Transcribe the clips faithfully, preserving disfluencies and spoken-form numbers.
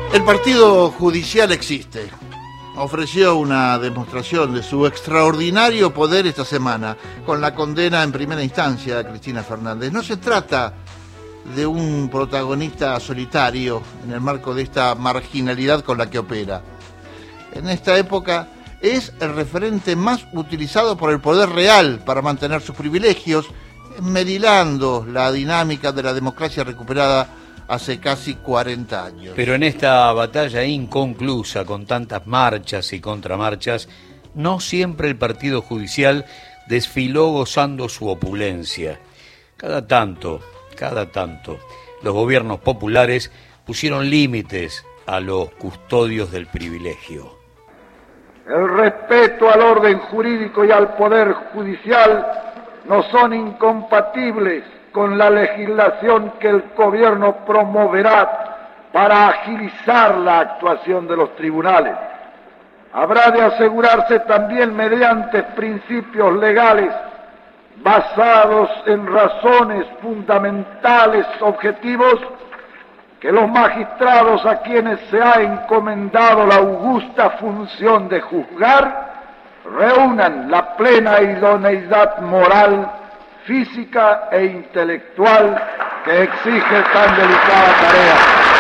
El partido judicial existe. Ofreció una demostración de su extraordinario poder esta semana, con la condena en primera instancia a Cristina Fernández. No se trata de un protagonista solitario en el marco de esta marginalidad con la que opera. En esta época es el referente más utilizado por el poder real para mantener sus privilegios, esmerilando la dinámica de la democracia recuperada hace casi cuarenta años. Pero en esta batalla inconclusa, con tantas marchas y contramarchas, no siempre el partido judicial desfiló gozando su opulencia. Cada tanto, cada tanto, los gobiernos populares pusieron límites a los custodios del privilegio. El respeto al orden jurídico y al poder judicial no son incompatibles con la legislación que el gobierno promoverá para agilizar la actuación de los tribunales. Habrá de asegurarse también mediante principios legales basados en razones fundamentales objetivos que los magistrados a quienes se ha encomendado la augusta función de juzgar reúnan la plena idoneidad moral, física e intelectual que exige tan delicada tarea.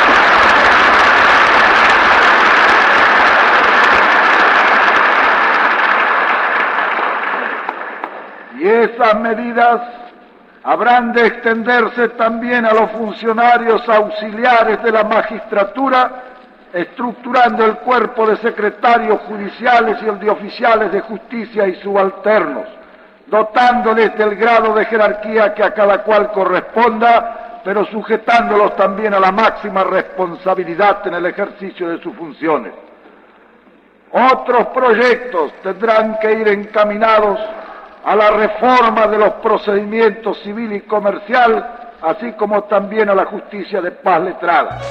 Y esas medidas habrán de extenderse también a los funcionarios auxiliares de la magistratura, estructurando el cuerpo de secretarios judiciales y el de oficiales de justicia y subalternos, dotándoles del grado de jerarquía que a cada cual corresponda, pero sujetándolos también a la máxima responsabilidad en el ejercicio de sus funciones. Otros proyectos tendrán que ir encaminados a la reforma de los procedimientos civil y comercial, así como también a la justicia de paz letrada.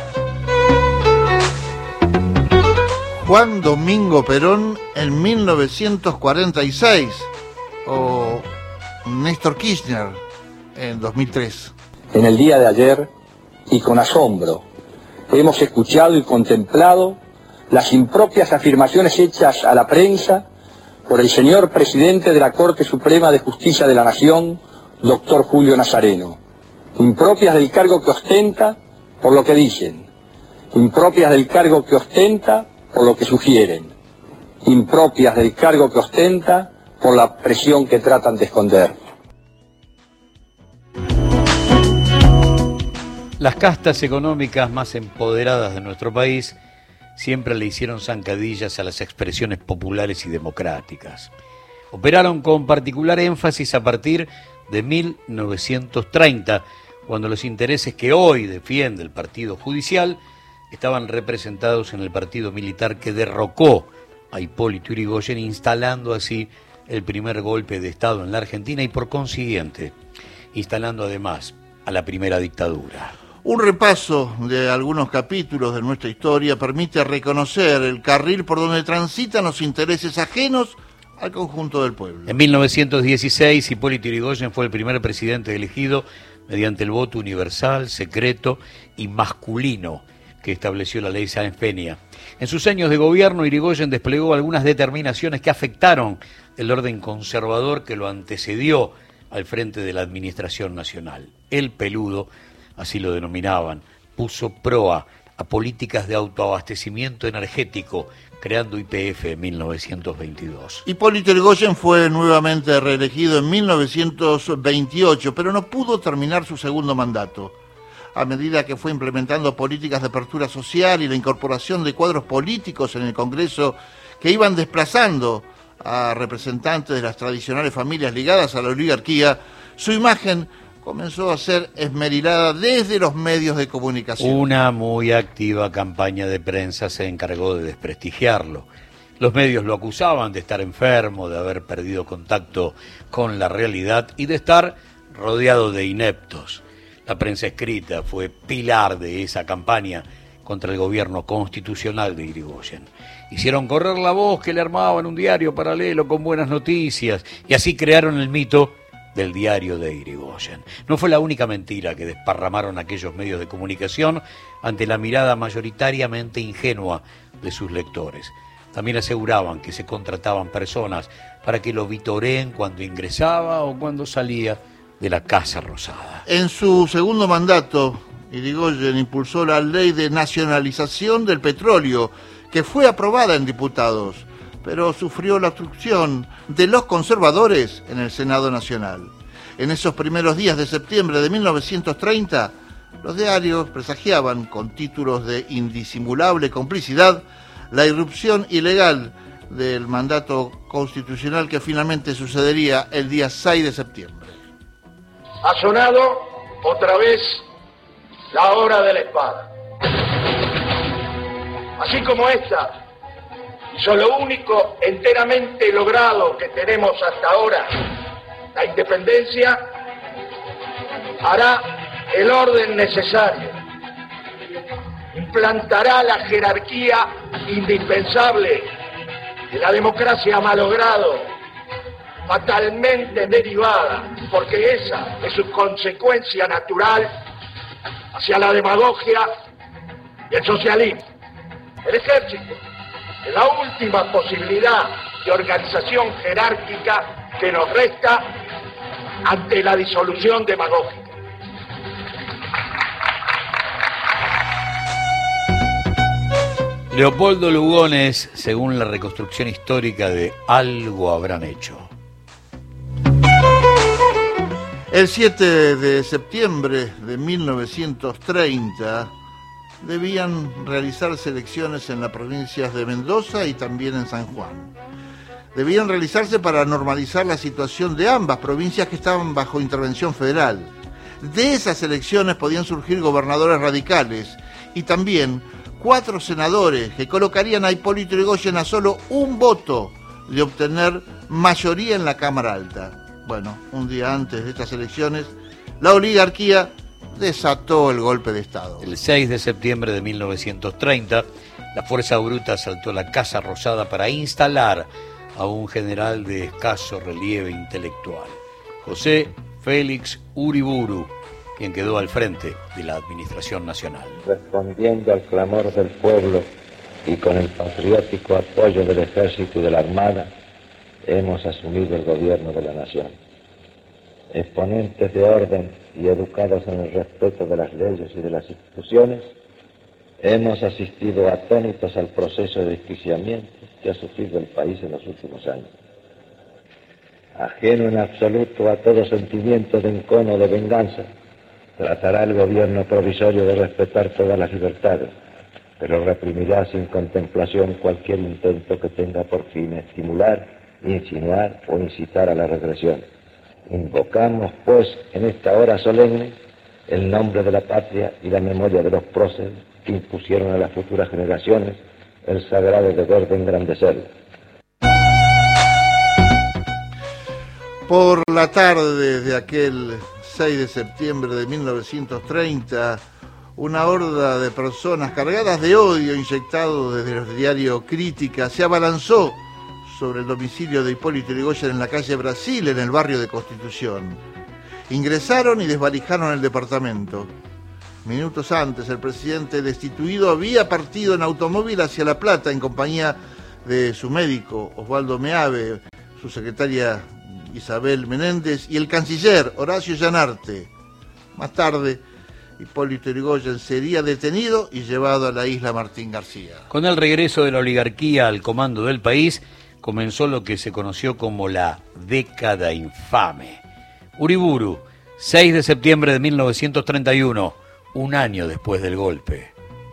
Juan Domingo Perón en mil novecientos cuarenta y seis o Néstor Kirchner en dos mil tres. En el día de ayer, y con asombro, hemos escuchado y contemplado las impropias afirmaciones hechas a la prensa por el señor presidente de la Corte Suprema de Justicia de la Nación, doctor Julio Nazareno, impropias del cargo que ostenta por lo que dicen, impropias del cargo que ostenta por lo que sugieren, impropias del cargo que ostenta por la presión que tratan de esconder. Las castas económicas más empoderadas de nuestro país siempre le hicieron zancadillas a las expresiones populares y democráticas. Operaron con particular énfasis a partir de mil novecientos treinta, cuando los intereses que hoy defiende el partido judicial estaban representados en el partido militar que derrocó a Hipólito Yrigoyen, instalando así el primer golpe de Estado en la Argentina y por consiguiente instalando además a la primera dictadura. Un repaso de algunos capítulos de nuestra historia permite reconocer el carril por donde transitan los intereses ajenos al conjunto del pueblo. En mil novecientos dieciséis, Hipólito Yrigoyen fue el primer presidente elegido mediante el voto universal, secreto y masculino que estableció la ley Sáenz Peña. En sus años de gobierno, Yrigoyen desplegó algunas determinaciones que afectaron el orden conservador que lo antecedió al frente de la administración nacional. El peludo, así lo denominaban, puso proa a políticas de autoabastecimiento energético, creando Y P F en mil novecientos veintidós. Hipólito Yrigoyen fue nuevamente reelegido en mil novecientos veintiocho, pero no pudo terminar su segundo mandato. A medida que fue implementando políticas de apertura social y la incorporación de cuadros políticos en el Congreso que iban desplazando a representantes de las tradicionales familias ligadas a la oligarquía, su imagen comenzó a ser esmerilada desde los medios de comunicación. Una muy activa campaña de prensa se encargó de desprestigiarlo. Los medios lo acusaban de estar enfermo, de haber perdido contacto con la realidad y de estar rodeado de ineptos. La prensa escrita fue pilar de esa campaña contra el gobierno constitucional de Yrigoyen. Hicieron correr la voz que le armaban un diario paralelo con buenas noticias y así crearon el mito del diario de Irigoyen. No fue la única mentira que desparramaron aquellos medios de comunicación ante la mirada mayoritariamente ingenua de sus lectores. También aseguraban que se contrataban personas para que lo vitoreen cuando ingresaba o cuando salía de la Casa Rosada. En su segundo mandato, Irigoyen impulsó la ley de nacionalización del petróleo, que fue aprobada en diputados, pero sufrió la obstrucción de los conservadores en el Senado Nacional. En esos primeros días de septiembre de mil novecientos treinta, los diarios presagiaban, con títulos de indisimulable complicidad, la irrupción ilegal del mandato constitucional que finalmente sucedería el día seis de septiembre. Ha sonado otra vez la hora de la espada. Así como esta hizo lo único enteramente logrado que tenemos hasta ahora, la independencia, hará el orden necesario, implantará la jerarquía indispensable de la democracia malogrado, fatalmente derivada, porque esa es su consecuencia natural, hacia la demagogia y el socialismo. El ejército es la última posibilidad de organización jerárquica que nos resta ante la disolución demagógica. Leopoldo Lugones, según la reconstrucción histórica de Algo habrán hecho. El siete de septiembre de mil novecientos treinta debían realizarse elecciones en las provincias de Mendoza y también en San Juan. Debían realizarse para normalizar la situación de ambas provincias que estaban bajo intervención federal. De esas elecciones podían surgir gobernadores radicales y también cuatro senadores que colocarían a Hipólito Yrigoyen a solo un voto de obtener mayoría en la Cámara Alta. Bueno, un día antes de estas elecciones, la oligarquía desató el golpe de Estado. El seis de septiembre de mil novecientos treinta, la Fuerza Bruta asaltó la Casa Rosada para instalar a un general de escaso relieve intelectual, José Félix Uriburu, quien quedó al frente de la Administración Nacional. Respondiendo al clamor del pueblo y con el patriótico apoyo del Ejército y de la Armada, hemos asumido el gobierno de la nación. Exponentes de orden y educados en el respeto de las leyes y de las instituciones, hemos asistido atónitos al proceso de desquiciamiento que ha sufrido el país en los últimos años. Ajeno en absoluto a todo sentimiento de encono o de venganza, tratará el gobierno provisorio de respetar todas las libertades, pero reprimirá sin contemplación cualquier intento que tenga por fin estimular, insinuar o incitar a la regresión. Invocamos, pues, en esta hora solemne, el nombre de la patria y la memoria de los próceres que impusieron a las futuras generaciones el sagrado deber de engrandecerla. Por la tarde de aquel seis de septiembre de mil novecientos treinta, una horda de personas cargadas de odio inyectado desde los diarios Crítica se abalanzó sobre el domicilio de Hipólito Yrigoyen en la calle Brasil, en el barrio de Constitución. Ingresaron y desvalijaron el departamento. Minutos antes, el presidente destituido había partido en automóvil hacia La Plata en compañía de su médico, Osvaldo Meave, su secretaria Isabel Menéndez y el canciller Horacio Llanarte. Más tarde, Hipólito Yrigoyen sería detenido y llevado a la isla Martín García. Con el regreso de la oligarquía al comando del país, comenzó lo que se conoció como la década infame. Uriburu, seis de septiembre de mil novecientos treinta y uno, un año después del golpe.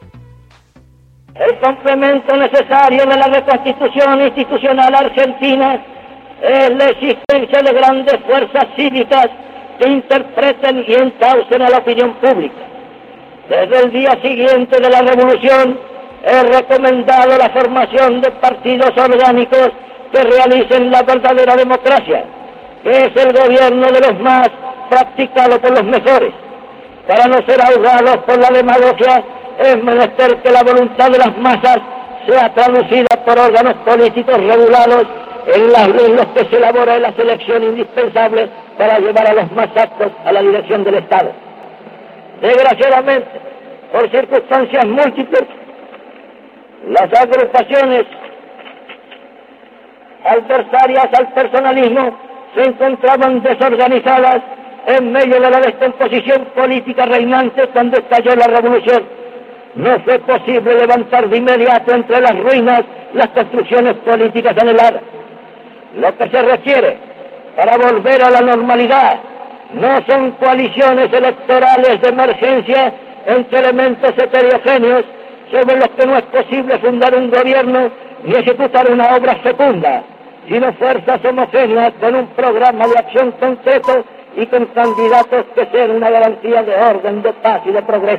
El complemento necesario de la reconstitución institucional argentina es la existencia de grandes fuerzas cívicas que interpreten y encaucen a la opinión pública. Desde el día siguiente de la revolución he recomendado la formación de partidos orgánicos que realicen la verdadera democracia, que es el gobierno de los más practicado por los mejores. Para no ser ahogados por la demagogia, es menester que la voluntad de las masas sea traducida por órganos políticos regulados en, las, en los que se elabora la selección indispensable para llevar a los más aptos a la dirección del Estado. Desgraciadamente, por circunstancias múltiples, las agrupaciones adversarias al personalismo se encontraban desorganizadas en medio de la descomposición política reinante cuando estalló la revolución. No fue posible levantar de inmediato entre las ruinas las construcciones políticas anheladas. Lo que se requiere para volver a la normalidad no son coaliciones electorales de emergencia entre elementos heterogéneos sobre los que no es posible fundar un gobierno ni ejecutar una obra fecunda, sino fuerzas homogéneas con un programa de acción concreto y con candidatos que sean una garantía de orden, de paz y de progreso.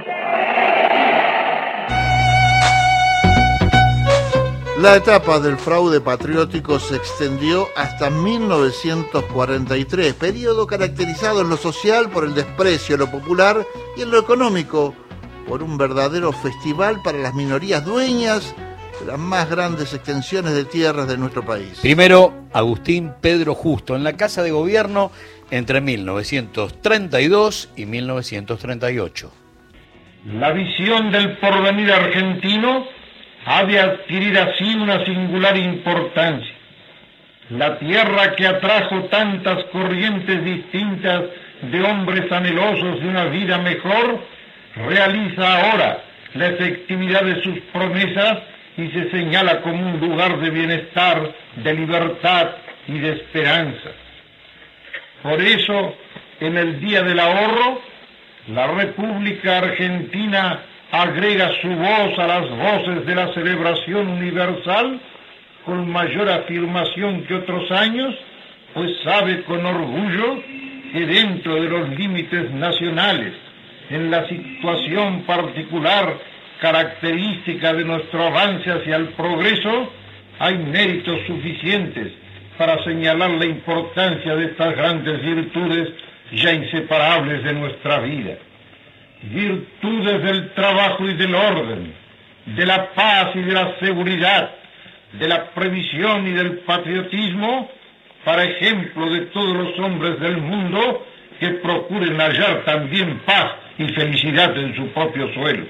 La etapa del fraude patriótico se extendió hasta mil novecientos cuarenta y tres, periodo caracterizado en lo social por el desprecio a lo popular y en lo económico por un verdadero festival para las minorías dueñas de las más grandes extensiones de tierras de nuestro país. Primero, Agustín Pedro Justo, en la Casa de Gobierno entre mil novecientos treinta y dos y mil novecientos treinta y ocho. La visión del porvenir argentino ha de adquirir así una singular importancia. La tierra que atrajo tantas corrientes distintas de hombres anhelosos de una vida mejor, realiza ahora la efectividad de sus promesas y se señala como un lugar de bienestar, de libertad y de esperanza. Por eso, en el Día del Ahorro, la República Argentina agrega su voz a las voces de la celebración universal con mayor afirmación que otros años, pues sabe con orgullo que dentro de los límites nacionales, en la situación particular característica de nuestro avance hacia el progreso, hay méritos suficientes para señalar la importancia de estas grandes virtudes ya inseparables de nuestra vida. Virtudes del trabajo y del orden, de la paz y de la seguridad, de la previsión y del patriotismo, para ejemplo de todos los hombres del mundo que procuren hallar también paz y felicidad en su propio suelo.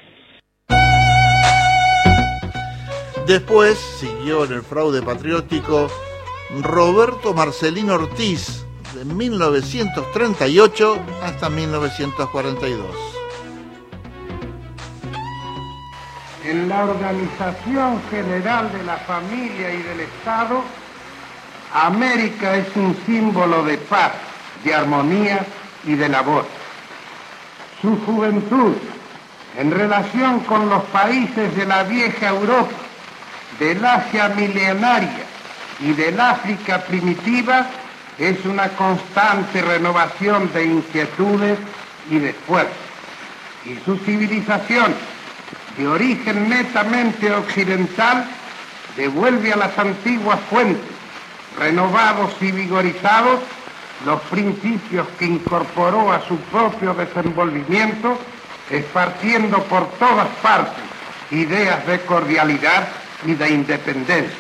Después siguió en el fraude patriótico Roberto Marcelino Ortiz, de mil novecientos treinta y ocho hasta mil novecientos cuarenta y dos. En la organización general de la familia y del Estado, América es un símbolo de paz, de armonía y de labor. Su juventud, en relación con los países de la vieja Europa, del Asia milenaria y del África primitiva, es una constante renovación de inquietudes y de esfuerzos. Y su civilización, de origen netamente occidental, devuelve a las antiguas fuentes, renovados y vigorizados, los principios que incorporó a su propio desenvolvimiento, esparciendo por todas partes ideas de cordialidad y de independencia.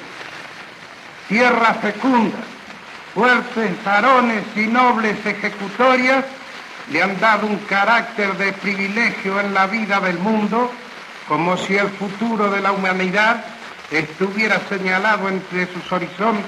Tierra fecunda, fuertes varones y nobles ejecutorias le han dado un carácter de privilegio en la vida del mundo, como si el futuro de la humanidad estuviera señalado entre sus horizontes,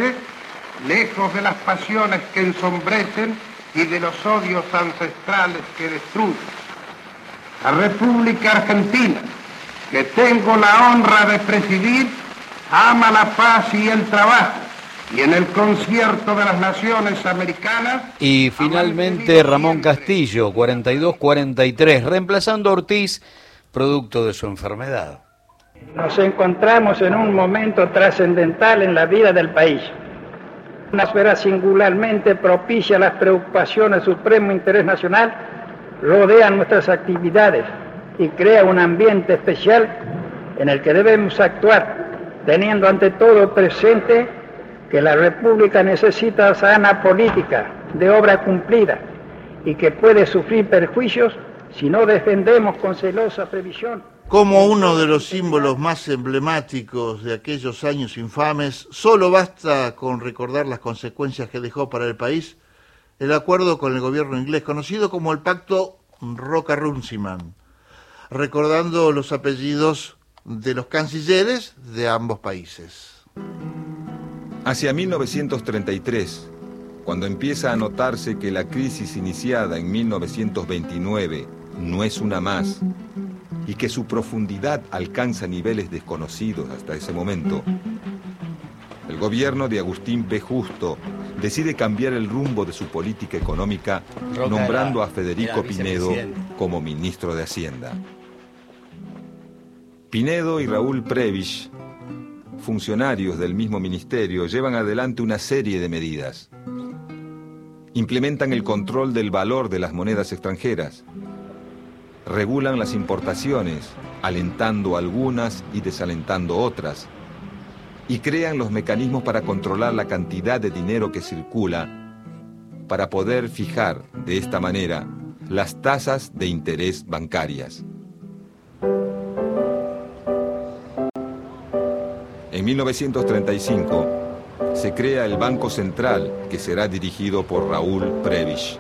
lejos de las pasiones que ensombrecen y de los odios ancestrales que destruyen. La República Argentina, que tengo la honra de presidir, ama la paz y el trabajo, y en el concierto de las naciones americanas... Y finalmente Ramón Castillo, cuarenta y dos cuarenta y tres, reemplazando a Ortiz, producto de su enfermedad. Nos encontramos en un momento trascendental en la vida del país. Una esfera singularmente propicia a las preocupaciones de supremo interés nacional rodean nuestras actividades y crea un ambiente especial en el que debemos actuar, teniendo ante todo presente que la República necesita sana política de obra cumplida y que puede sufrir perjuicios si no defendemos con celosa previsión. Como uno de los símbolos más emblemáticos de aquellos años infames, solo basta con recordar las consecuencias que dejó para el país el acuerdo con el gobierno inglés, conocido como el Pacto Roca-Runciman, recordando los apellidos de los cancilleres de ambos países. Hacia mil novecientos treinta y tres, cuando empieza a notarse que la crisis iniciada en mil novecientos veintinueve no es una más y que su profundidad alcanza niveles desconocidos hasta ese momento, el gobierno de Agustín P. Justo decide cambiar el rumbo de su política económica, Roca nombrando era, a Federico Pinedo como ministro de Hacienda. Pinedo y Raúl Prebisch, funcionarios del mismo ministerio, llevan adelante una serie de medidas. Implementan el control del valor de las monedas extranjeras, regulan las importaciones, alentando algunas y desalentando otras, y crean los mecanismos para controlar la cantidad de dinero que circula, para poder fijar de esta manera las tasas de interés bancarias. En mil novecientos treinta y cinco se crea el Banco Central, que será dirigido por Raúl Prebisch.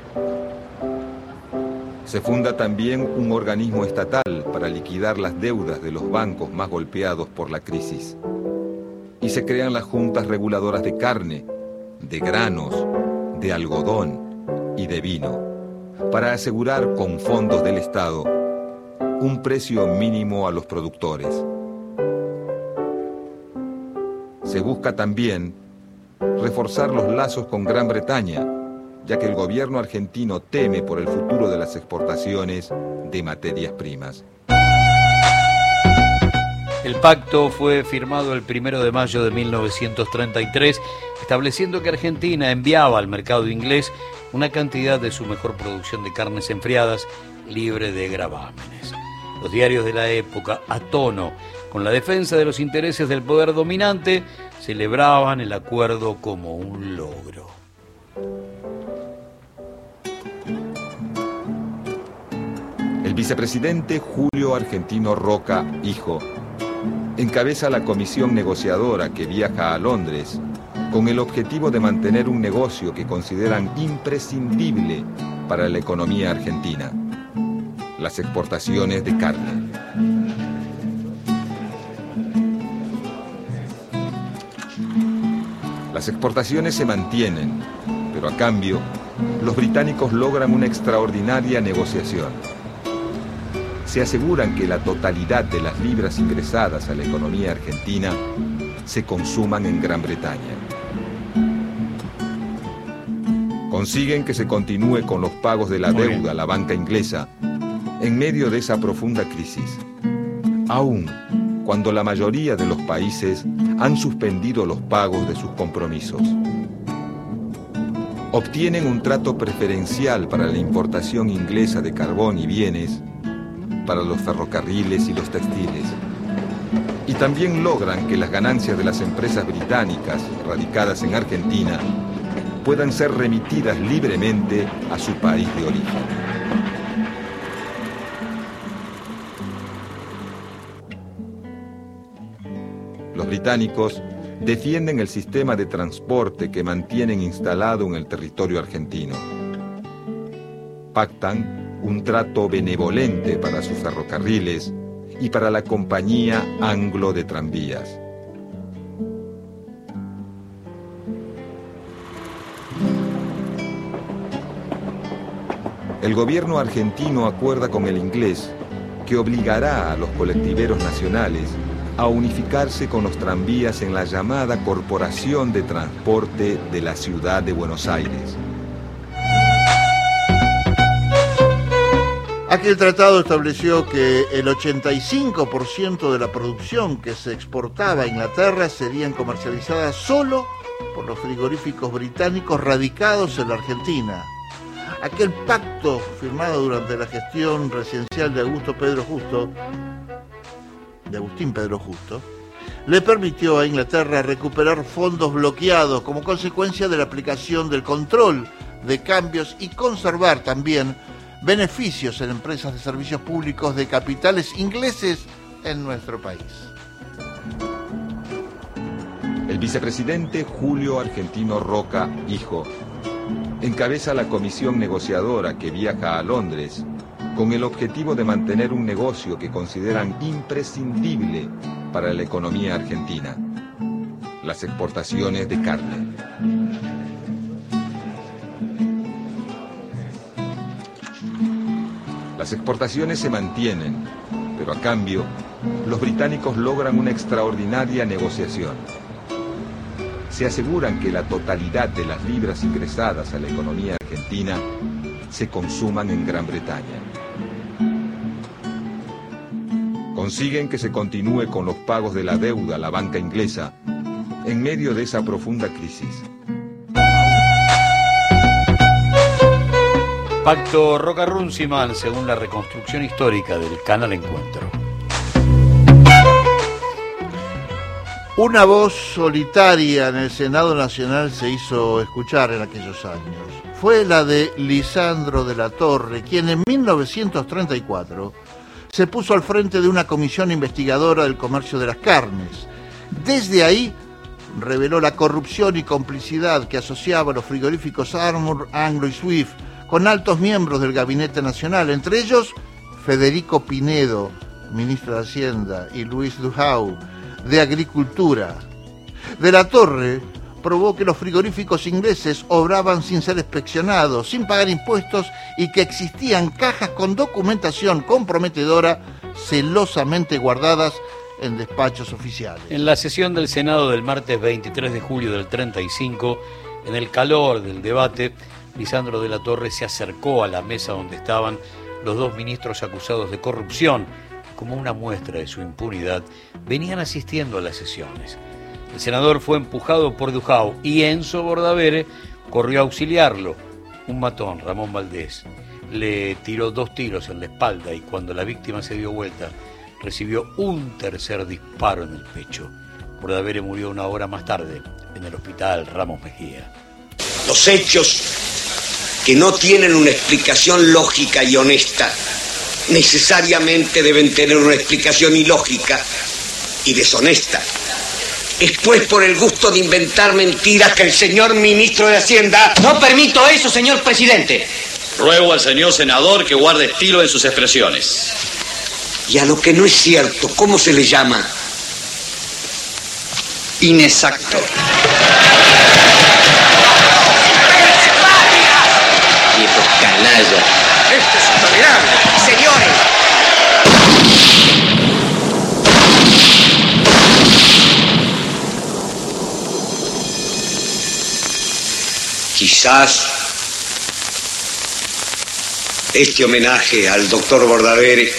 Se funda también un organismo estatal para liquidar las deudas de los bancos más golpeados por la crisis. Y se crean las juntas reguladoras de carne, de granos, de algodón y de vino, para asegurar con fondos del Estado un precio mínimo a los productores. Se busca también reforzar los lazos con Gran Bretaña, ya que el gobierno argentino teme por el futuro de las exportaciones de materias primas. El pacto fue firmado el primero de mayo de mil novecientos treinta y tres, estableciendo que Argentina enviaba al mercado inglés una cantidad de su mejor producción de carnes enfriadas libre de gravámenes. Los diarios de la época, a tono con la defensa de los intereses del poder dominante, celebraban el acuerdo como un logro. El vicepresidente Julio Argentino Roca, hijo, encabeza la comisión negociadora que viaja a Londres con el objetivo de mantener un negocio que consideran imprescindible para la economía argentina: las exportaciones de carne. Las exportaciones se mantienen, pero a cambio, los británicos logran una extraordinaria negociación. Se aseguran que la totalidad de las libras ingresadas a la economía argentina se consuman en Gran Bretaña. Consiguen que se continúe con los pagos de la deuda a la banca inglesa en medio de esa profunda crisis, aun cuando la mayoría de los países han suspendido los pagos de sus compromisos. Obtienen un trato preferencial para la importación inglesa de carbón y bienes, para los ferrocarriles y los textiles. Y también logran que las ganancias de las empresas británicas radicadas en Argentina puedan ser remitidas libremente a su país de origen. Los británicos defienden el sistema de transporte que mantienen instalado en el territorio argentino. Pactan un trato benevolente para sus ferrocarriles y para la compañía Anglo de tranvías. El gobierno argentino acuerda con el inglés que obligará a los colectiveros nacionales a unificarse con los tranvías en la llamada Corporación de Transporte de la Ciudad de Buenos Aires. Aquel tratado estableció que el ochenta y cinco por ciento de la producción que se exportaba a Inglaterra serían comercializadas solo por los frigoríficos británicos radicados en la Argentina. Aquel pacto firmado durante la gestión residencial de Augusto Pedro Justo, de Agustín Pedro Justo, le permitió a Inglaterra recuperar fondos bloqueados como consecuencia de la aplicación del control de cambios y conservar también beneficios en empresas de servicios públicos de capitales ingleses en nuestro país. El vicepresidente Julio Argentino Roca, hijo, encabeza la comisión negociadora que viaja a Londres con el objetivo de mantener un negocio que consideran imprescindible para la economía argentina: las exportaciones de carne. Las exportaciones se mantienen, pero a cambio, los británicos logran una extraordinaria negociación. Se aseguran que la totalidad de las libras ingresadas a la economía argentina se consuman en Gran Bretaña. Consiguen que se continúe con los pagos de la deuda a la banca inglesa en medio de esa profunda crisis. Pacto Roca-Runciman, según la reconstrucción histórica del Canal Encuentro. Una voz solitaria en el Senado Nacional se hizo escuchar en aquellos años. Fue la de Lisandro de la Torre, quien en mil novecientos treinta y cuatro se puso al frente de una comisión investigadora del comercio de las carnes. Desde ahí reveló la corrupción y complicidad que asociaba a los frigoríficos Armour, Anglo y Swift con altos miembros del Gabinete Nacional, entre ellos Federico Pinedo, ministro de Hacienda, y Luis Duhau, de Agricultura. De la Torre probó que los frigoríficos ingleses obraban sin ser inspeccionados, sin pagar impuestos, y que existían cajas con documentación comprometedora celosamente guardadas en despachos oficiales. En la sesión del Senado del martes veintitrés de julio del treinta y cinco, en el calor del debate, Lisandro de la Torre se acercó a la mesa donde estaban los dos ministros acusados de corrupción. Como una muestra de su impunidad, venían asistiendo a las sesiones. El senador fue empujado por Duhau y Enzo Bordavere corrió a auxiliarlo. Un matón, Ramón Valdés, le tiró dos tiros en la espalda y cuando la víctima se dio vuelta, recibió un tercer disparo en el pecho. Bordavere murió una hora más tarde en el hospital Ramos Mejía. Los hechos que no tienen una explicación lógica y honesta necesariamente deben tener una explicación ilógica y deshonesta. Es pues por el gusto de inventar mentiras que el señor ministro de Hacienda... No permito eso, señor presidente. Ruego al señor senador que guarde estilo en sus expresiones. Y a lo que no es cierto, ¿cómo se le llama? Inexacto. Viejos canallas. Esto es intolerable. Señores. Quizás este homenaje al doctor Bordavere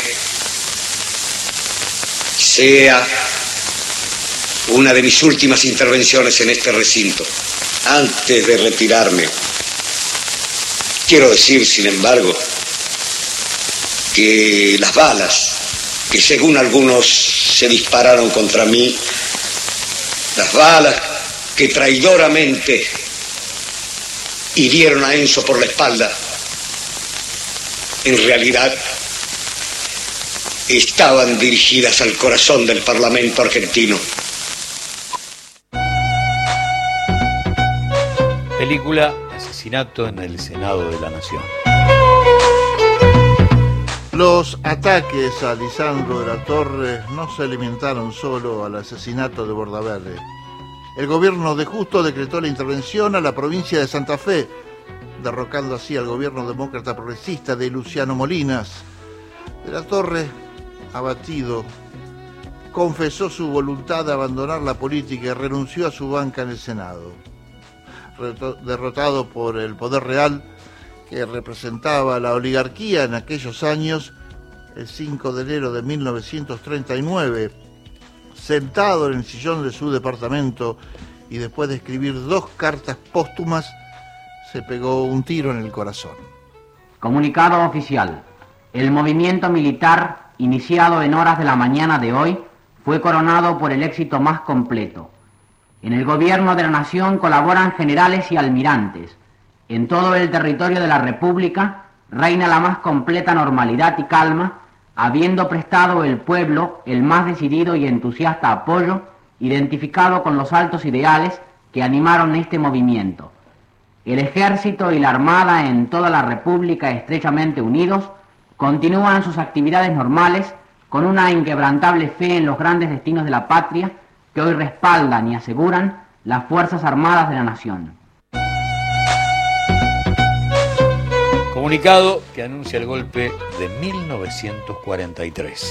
sea una de mis últimas intervenciones en este recinto. Antes de retirarme, quiero decir, sin embargo, que las balas que según algunos se dispararon contra mí, las balas que traidoramente hirieron a Enzo por la espalda, en realidad estaban dirigidas al corazón del Parlamento argentino. Película Asesinato en el Senado de la Nación. Los ataques a Lisandro de la Torre no se limitaron solo al asesinato de Bordavere. El gobierno de Justo decretó la intervención a la provincia de Santa Fe, derrocando así al gobierno demócrata progresista de Luciano Molinas. De la Torre, abatido, confesó su voluntad de abandonar la política y renunció a su banca en el Senado. Derrotado por el poder real que representaba la oligarquía en aquellos años, el cinco de enero de mil novecientos treinta y nueve, sentado en el sillón de su departamento y después de escribir dos cartas póstumas, se pegó un tiro en el corazón. Comunicado oficial. El movimiento militar, iniciado en horas de la mañana de hoy, fue coronado por el éxito más completo. En el gobierno de la nación colaboran generales y almirantes. En todo el territorio de la República reina la más completa normalidad y calma, habiendo prestado el pueblo el más decidido y entusiasta apoyo, identificado con los altos ideales que animaron este movimiento. el ejército y la armada en toda la República estrechamente unidos continúan sus actividades normales con una inquebrantable fe en los grandes destinos de la patria que hoy respaldan y aseguran las Fuerzas Armadas de la Nación. Comunicado que anuncia el golpe de mil novecientos cuarenta y tres.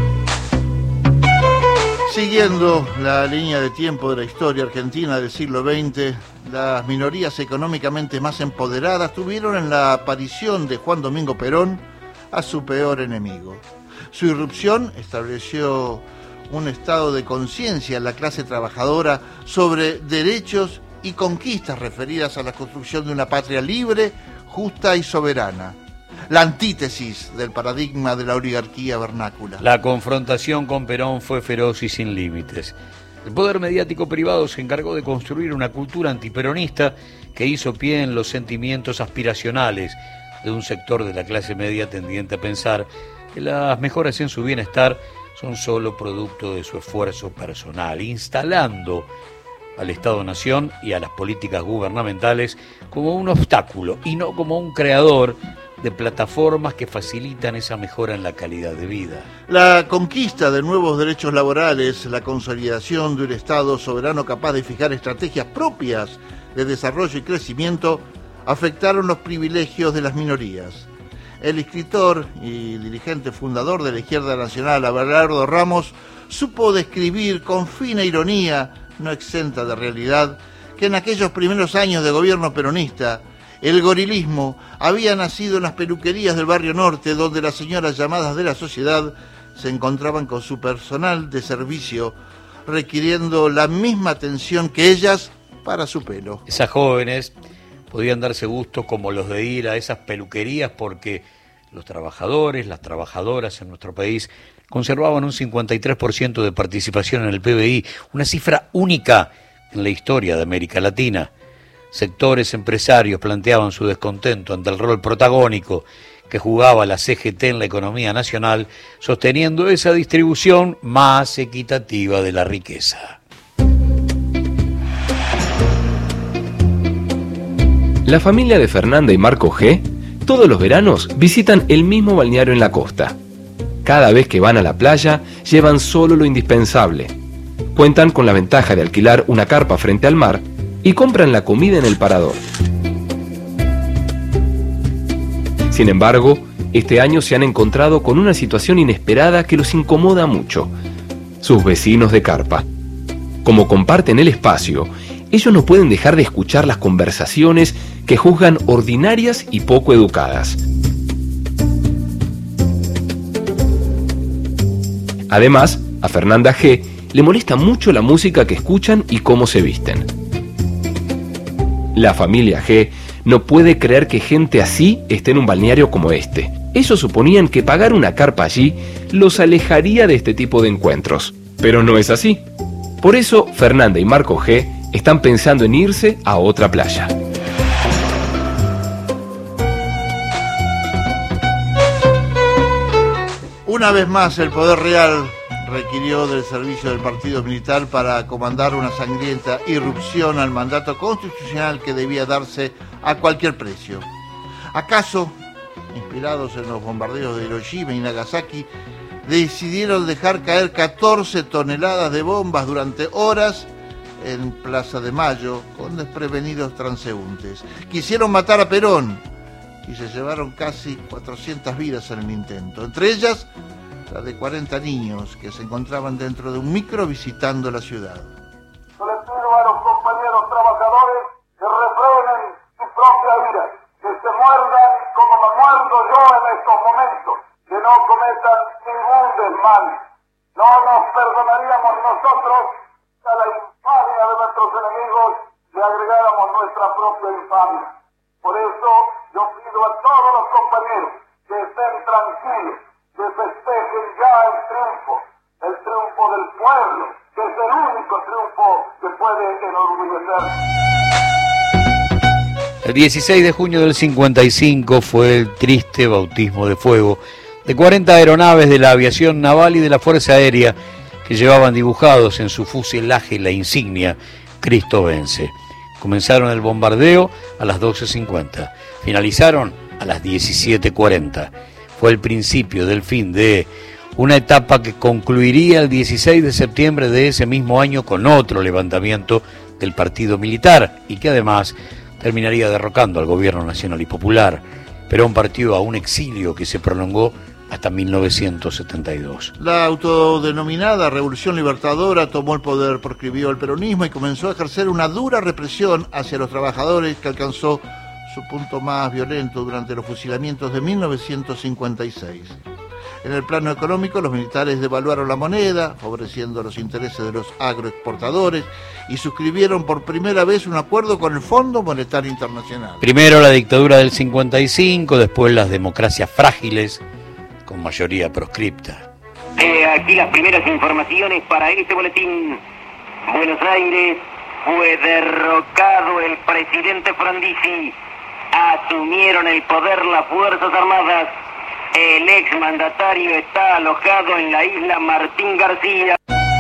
Siguiendo la línea de tiempo de la historia argentina del siglo veinte, las minorías económicamente más empoderadas tuvieron en la aparición de Juan Domingo Perón a su peor enemigo. Su irrupción estableció un estado de conciencia en la clase trabajadora sobre derechos y conquistas referidas a la construcción de una patria libre, justa y soberana. La antítesis del paradigma de la oligarquía vernácula. La confrontación con Perón fue feroz y sin límites. El poder mediático privado se encargó de construir una cultura antiperonista que hizo pie en los sentimientos aspiracionales de un sector de la clase media tendiente a pensar que las mejoras en su bienestar son solo producto de su esfuerzo personal, instalando al Estado-Nación y a las políticas gubernamentales como un obstáculo y no como un creador de plataformas que facilitan esa mejora en la calidad de vida. La conquista de nuevos derechos laborales, la consolidación de un Estado soberano capaz de fijar estrategias propias de desarrollo y crecimiento, afectaron los privilegios de las minorías. El escritor y dirigente fundador de la izquierda nacional, Abelardo Ramos, supo describir con fina ironía, no exenta de realidad, que en aquellos primeros años de gobierno peronista, el gorilismo había nacido en las peluquerías del barrio norte, donde las señoras llamadas de la sociedad se encontraban con su personal de servicio, requiriendo la misma atención que ellas para su pelo. Esas jóvenes podían darse gusto como los de ir a esas peluquerías porque los trabajadores, las trabajadoras en nuestro país conservaban un cincuenta y tres por ciento de participación en el P B I, una cifra única en la historia de América Latina. Sectores empresarios planteaban su descontento ante el rol protagónico que jugaba la C G T en la economía nacional, sosteniendo esa distribución más equitativa de la riqueza. La familia de Fernanda y Marco G. todos los veranos visitan el mismo balneario en la costa. Cada vez que van a la playa, llevan solo lo indispensable. Cuentan con la ventaja de alquilar una carpa frente al mar y compran la comida en el parador. Sin embargo, este año se han encontrado con una situación inesperada que los incomoda mucho. Sus vecinos de carpa. Como comparten el espacio, ellos no pueden dejar de escuchar las conversaciones que juzgan ordinarias y poco educadas. Además, a Fernanda G. le molesta mucho la música que escuchan y cómo se visten. La familia G. no puede creer que gente así esté en un balneario como este. Ellos suponían que pagar una carpa allí los alejaría de este tipo de encuentros. Pero no es así. Por eso, Fernanda y Marco G. están pensando en irse a otra playa. Una vez más, el poder real requirió del servicio del partido militar para comandar una sangrienta irrupción al mandato constitucional que debía darse a cualquier precio. ¿Acaso, inspirados en los bombardeos de Hiroshima y Nagasaki, decidieron dejar caer catorce toneladas de bombas durante horas en Plaza de Mayo con desprevenidos transeúntes? Quisieron matar a Perón y se llevaron casi cuatrocientas vidas en el intento, entre ellas la de cuarenta niños que se encontraban dentro de un micro visitando la ciudad. Yo les pido a los compañeros trabajadores que refrenen su propia ira, que se muerdan como me muerdo yo en estos momentos, que no cometan ningún desmán. No nos perdonaríamos nosotros a la infamia de nuestros enemigos le agregáramos nuestra propia infamia. Por eso yo pido a todos los compañeros que estén tranquilos, que festejen ya el triunfo, el triunfo del pueblo, que es el único triunfo que puede enorgullecer. El dieciséis de junio del cincuenta y cinco fue el triste bautismo de fuego de cuarenta aeronaves de la aviación naval y de la Fuerza Aérea que llevaban dibujados en su fuselaje la insignia Cristo vence. Comenzaron el bombardeo a las doce cincuenta, finalizaron a las diecisiete cuarenta. Fue el principio del fin de una etapa que concluiría el dieciséis de septiembre de ese mismo año con otro levantamiento del partido militar y que además terminaría derrocando al gobierno nacional y popular. Perón partió a un exilio que se prolongó hasta mil novecientos setenta y dos. La autodenominada Revolución Libertadora tomó el poder, proscribió el peronismo y comenzó a ejercer una dura represión hacia los trabajadores que alcanzó su punto más violento durante los fusilamientos de mil novecientos cincuenta y seis. En el plano económico, los militares devaluaron la moneda, favoreciendo los intereses de los agroexportadores, y suscribieron por primera vez un acuerdo con el Fondo Monetario Internacional. Primero la dictadura del cincuenta y cinco, después las democracias frágiles, con mayoría proscripta. Eh, aquí las primeras informaciones para este boletín. Buenos Aires, fue derrocado el presidente Frondizi. Asumieron el poder las Fuerzas Armadas. El exmandatario está alojado en la isla Martín García.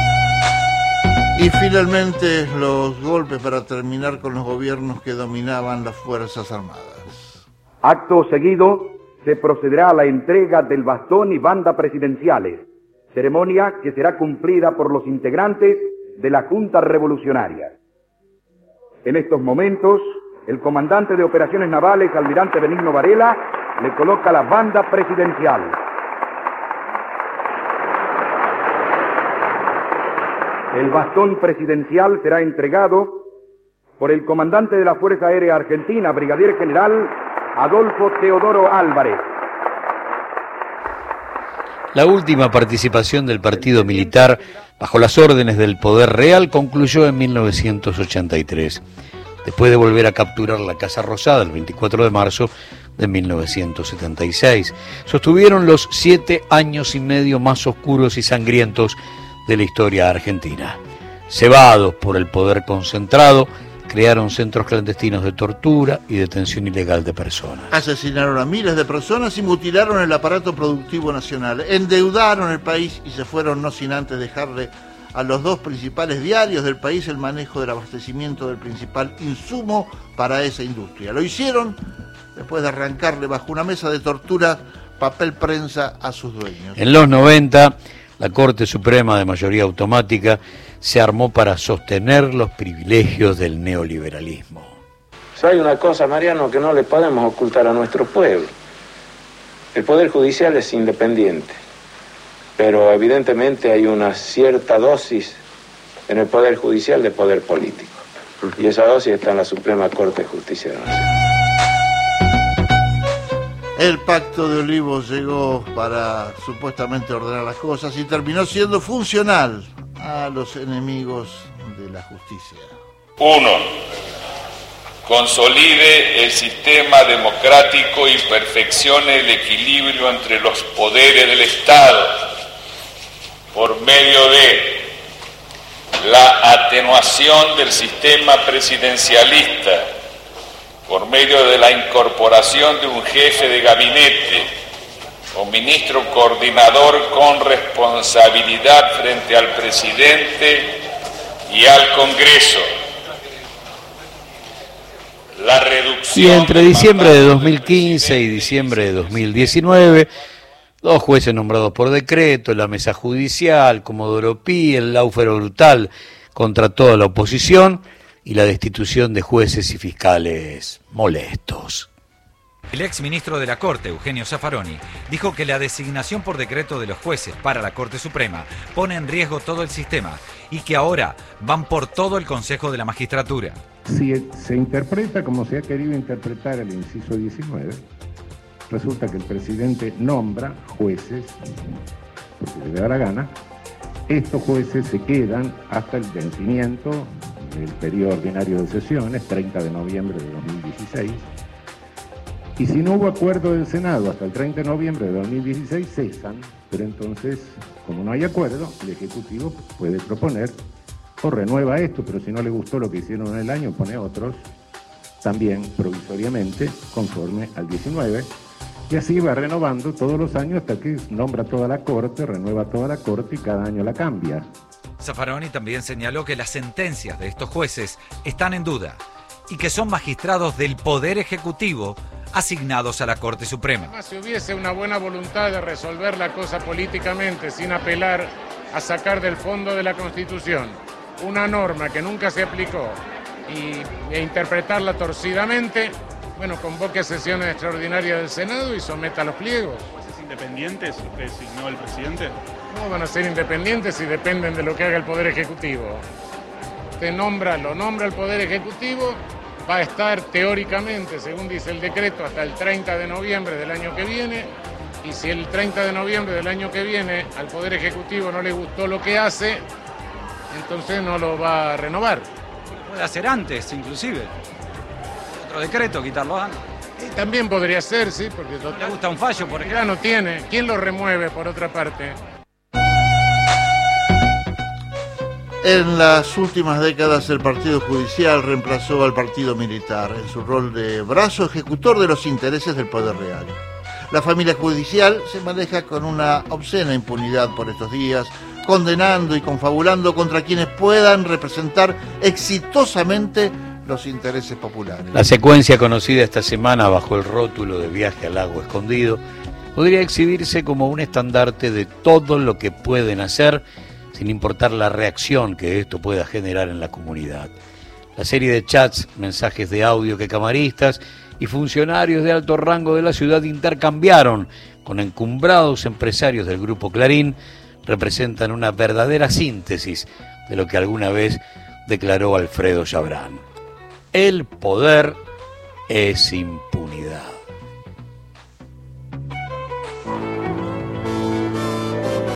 Y finalmente los golpes para terminar con los gobiernos que dominaban las Fuerzas Armadas. Acto seguido se procederá a la entrega del bastón y banda presidenciales, ceremonia que será cumplida por los integrantes de la Junta Revolucionaria. En estos momentos, el comandante de operaciones navales, almirante Benigno Varela, le coloca la banda presidencial. El bastón presidencial será entregado por el comandante de la Fuerza Aérea Argentina, brigadier general Adolfo Teodoro Álvarez. La última participación del partido militar bajo las órdenes del poder real concluyó en mil novecientos ochenta y tres, después de volver a capturar la Casa Rosada el veinticuatro de marzo de mil novecientos setenta y seis. Sostuvieron los siete años y medio más oscuros y sangrientos de la historia argentina. Cebados por el poder concentrado, crearon centros clandestinos de tortura y detención ilegal de personas. Asesinaron a miles de personas y mutilaron el aparato productivo nacional. Endeudaron el país y se fueron no sin antes dejarle a los dos principales diarios del país el manejo del abastecimiento del principal insumo para esa industria. Lo hicieron después de arrancarle bajo una mesa de tortura papel prensa a sus dueños. En los noventa, la Corte Suprema de mayoría automática se armó para sostener los privilegios del neoliberalismo. Hay una cosa, Mariano, que no le podemos ocultar a nuestro pueblo. El Poder Judicial es independiente, pero evidentemente hay una cierta dosis en el Poder Judicial de poder político. Y esa dosis está en la Suprema Corte de Justicia de la Nación. El Pacto de Olivos llegó para supuestamente ordenar las cosas y terminó siendo funcional a los enemigos de la justicia. Uno, consolide el sistema democrático y perfeccione el equilibrio entre los poderes del Estado por medio de la atenuación del sistema presidencialista, por medio de la incorporación de un jefe de gabinete o ministro coordinador con responsabilidad frente al presidente y al Congreso. La reducción. Y entre diciembre de dos mil quince y diciembre de dos mil diecinueve, dos jueces nombrados por decreto, la mesa judicial, Comodoro Pi, el láufero brutal contra toda la oposición y la destitución de jueces y fiscales molestos. El ex ministro de la Corte, Eugenio Zaffaroni, dijo que la designación por decreto de los jueces para la Corte Suprema pone en riesgo todo el sistema y que ahora van por todo el Consejo de la Magistratura. Si se interpreta como se ha querido interpretar el inciso diecinueve, resulta que el presidente nombra jueces, porque le da la gana. Estos jueces se quedan hasta el vencimiento del periodo ordinario de sesiones, treinta de noviembre de dos mil dieciséis. Y si no hubo acuerdo del Senado hasta el treinta de noviembre de dos mil dieciséis, cesan. Pero entonces, como no hay acuerdo, el Ejecutivo puede proponer o renueva esto, pero si no le gustó lo que hicieron en el año, pone otros, también provisoriamente, conforme al diecinueve, y así va renovando todos los años hasta que nombra toda la Corte, renueva toda la Corte y cada año la cambia. Zaffaroni también señaló que las sentencias de estos jueces están en duda y que son magistrados del Poder Ejecutivo asignados a la Corte Suprema. Además, si hubiese una buena voluntad de resolver la cosa políticamente sin apelar a sacar del fondo de la Constitución una norma que nunca se aplicó y, e interpretarla torcidamente, bueno, convoque sesiones extraordinarias del Senado y someta los pliegos. ¿Jueces independientes que designó el presidente? ¿Cómo van a ser independientes si dependen de lo que haga el Poder Ejecutivo? Usted nombra, lo nombra el Poder Ejecutivo, va a estar teóricamente, según dice el decreto, hasta el treinta de noviembre del año que viene, y si el treinta de noviembre del año que viene al Poder Ejecutivo no le gustó lo que hace, entonces no lo va a renovar. Puede hacer antes, inclusive. Otro decreto, quitarlo antes. Y también podría ser, sí, porque ¿No le gusta un fallo, por ejemplo? ya no tiene. ¿Quién lo remueve, por otra parte? En las últimas décadas el partido judicial reemplazó al partido militar en su rol de brazo ejecutor de los intereses del poder real. La familia judicial se maneja con una obscena impunidad por estos días, condenando y confabulando contra quienes puedan representar exitosamente los intereses populares. La secuencia conocida esta semana bajo el rótulo de Viaje al Lago Escondido podría exhibirse como un estandarte de todo lo que pueden hacer sin importar la reacción que esto pueda generar en la comunidad. La serie de chats, mensajes de audio que camaristas y funcionarios de alto rango de la ciudad intercambiaron con encumbrados empresarios del Grupo Clarín representan una verdadera síntesis de lo que alguna vez declaró Alfredo Chabrán. El poder es impunidad.